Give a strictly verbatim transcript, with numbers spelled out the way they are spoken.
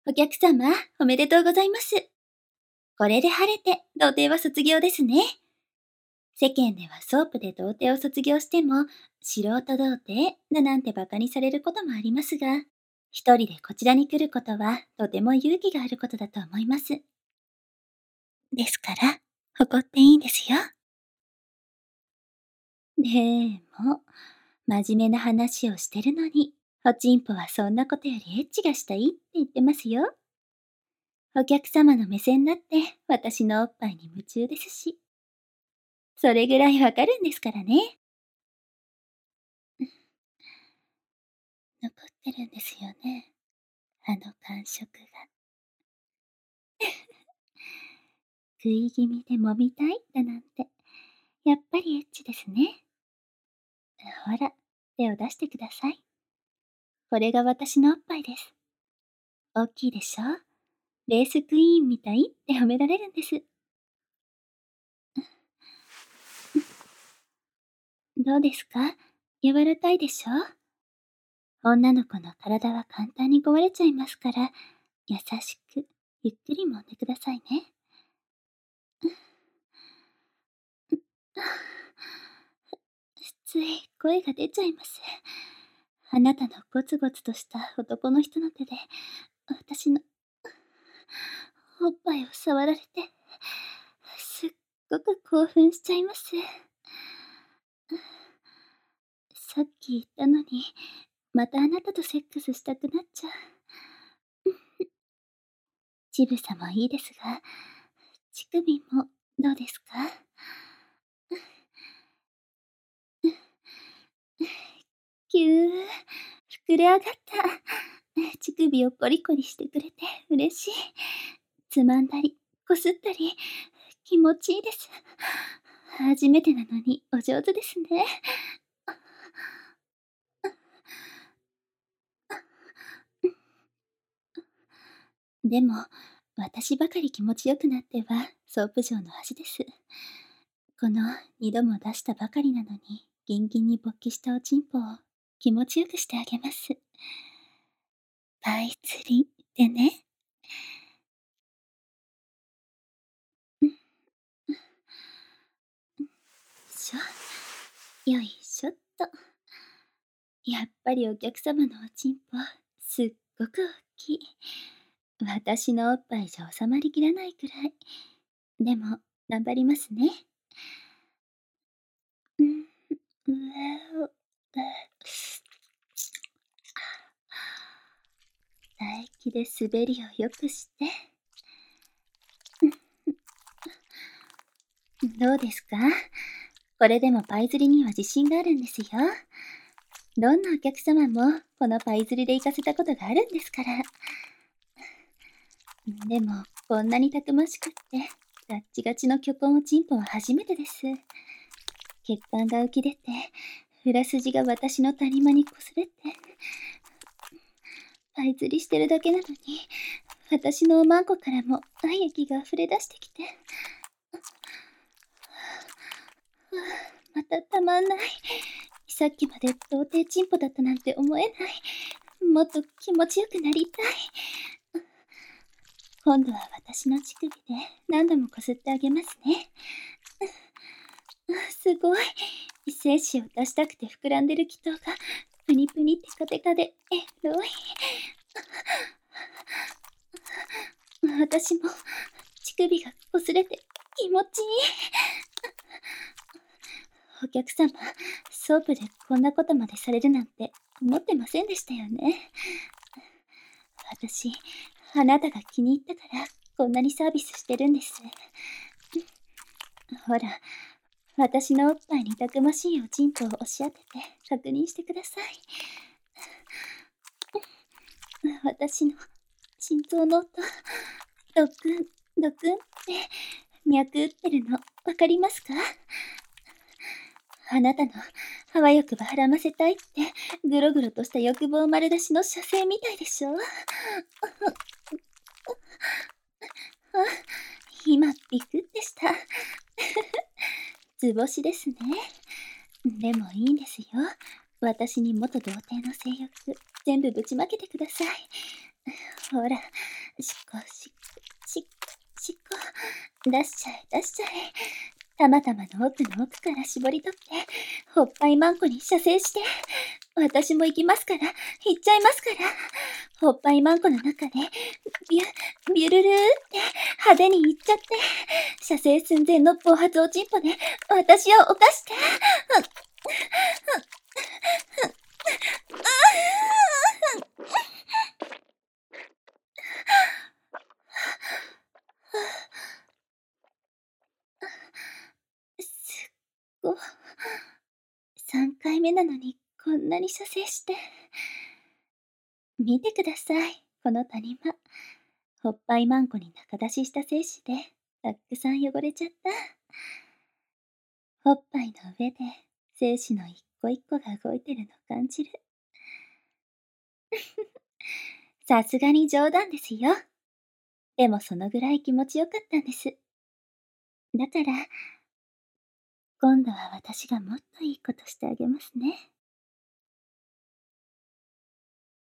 お客様、おめでとうございます。これで晴れて、童貞は卒業ですね。世間ではソープで童貞を卒業しても、素人童貞だなんて馬鹿にされることもありますが、一人でこちらに来ることは、とても勇気があることだと思います。ですから、誇っていいんですよ。でも、真面目な話をしてるのに、おちんぽはそんなことよりエッチがしたいって言ってますよ。お客様の目線だって私のおっぱいに夢中ですし、それぐらいわかるんですからね。残ってるんですよね。あの感触が。食い気味で揉みたいだなんて、やっぱりエッチですね。ほら、手を出してください。これが私のおっぱいです。大きいでしょ？レースクイーンみたいって褒められるんです。どうですか？柔らかいでしょ？女の子の体は簡単に壊れちゃいますから、優しく、ゆっくり揉んでくださいね。つい声が出ちゃいます。あなたのゴツゴツとした男の人の手で、私のおっぱいを触られて、すっごく興奮しちゃいます。さっき言ったのに、またあなたとセックスしたくなっちゃう。乳房もいいですが、乳首もどうですか？ぎゅー、膨れ上がった。乳首をコリコリしてくれて嬉しい。つまんだり、こすったり、気持ちいいです。初めてなのにお上手ですね。でも、私ばかり気持ちよくなってはソープ場の恥です。この二度も出したばかりなのに、ギンギンに勃起したおちんぽを気持ちよくしてあげます。パイ釣りでね。しょ。よいしょっと。やっぱりお客様のおちんぽ、すっごく大きい。私のおっぱいじゃ収まりきらないくらい。でも、頑張りますね。うん、うわ唾液で滑りをよくして。どうですか？これでもパイ釣りには自信があるんですよ。どんなお客様もこのパイ釣りで行かせたことがあるんですから。でも、こんなにたくましくって、ガッチガチの巨根おちんぽは初めてです。血管が浮き出て、裏筋が私の谷間にこすれて、パイ釣りしてるだけなのに、私のおまんこからも愛液が溢れ出してきて、またたまんない。さっきまで童貞チンポだったなんて思えない。もっと気持ちよくなりたい。今度は私の乳首で何度もこすってあげますね。すごい。精子を出したくて膨らんでる気筒がプニプニテカテカでエロい。私も乳首がこすれて気持ちいい。お客様、ソープでこんなことまでされるなんて思ってませんでしたよね。私、あなたが気に入ったからこんなにサービスしてるんです。ほら、私のおっぱいにたくましいおちんぽを押し当てて確認してください。私の心臓の音、ドクン、ドクンって脈打ってるのわかりますか？あなたのあわよくばはらませたいってグログロとした欲望丸出しの射精みたいでしょ？あ、今ビクってした。図星ですね。でもいいんですよ。私に元童貞の性欲全部ぶちまけてください。 ほら、しっこしっこ、しっこ、しっこ。出しちゃえ、出しちゃえ。たまたまの奥の奥から絞り取って、ほっぱいまんこに射精して。私も行きますから、行っちゃいますから。ほっぱいまんこの中で、ビュ、ビュルルーって派手に行っちゃって、射精寸前の暴発おちんぽで私を犯して。すっご。さんかいめなのにこんなに射精して。見てください、この谷間。ほっぱいまんこに中出しした精子で、たくさん汚れちゃった。ほっぱいの上で、精子の一個一個が動いてるの感じる。さすがに冗談ですよ。でもそのぐらい気持ちよかったんです。だから、今度は私がもっといいことしてあげますね。